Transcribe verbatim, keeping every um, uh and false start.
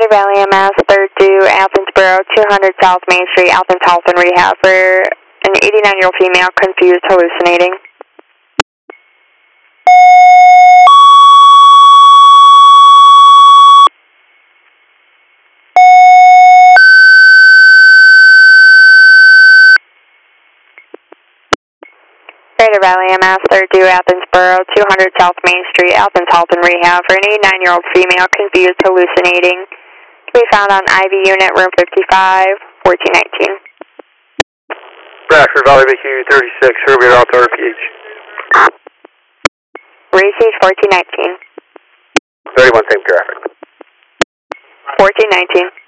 Valley M S, third due, Athens Borough, two hundred South Main Street, Athens Health and Rehab for an eighty-nine-year-old female confused, hallucinating. Greater Valley M S, third due, Athens Borough, two hundred South Main Street, Athens Health and Rehab for an eighty-nine-year-old female confused, hallucinating. To be found on I V unit, room fifty-five, fourteen nineteen. Bradford Valley B Q thirty-six, Herbie out to R P H. Receive fourteen nineteen. thirty-one, same traffic. fourteen nineteen.